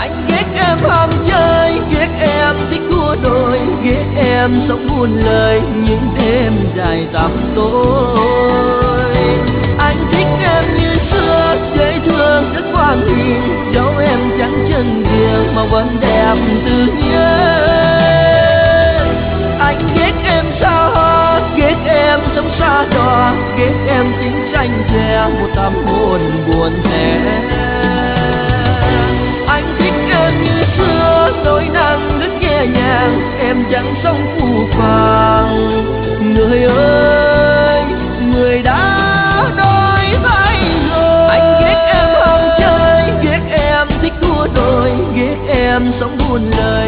Anh ghét em ham chơi, ghét em thích đua đòi, ghét em sống buồn lời những đêm dài tăm tối. Anh thích em như xưa, dễ thương rất ngoan hiền, dẫu em chẳng chân đường mà vẫn đẹp tự nhiên. Anh ghét em xa hoa, ghét em sống xa đọa, ghét em tính tranh che một tâm hồn buồn thẻ. Anh thích em như xưa, nỗi nắng rất nhẹ nhàng, em chẳng sống phù phàng. Người ơi, người đã đổi thay rồi. Anh ghét em ham chơi, ghét em thích đua đòi, ghét em sống buồn lời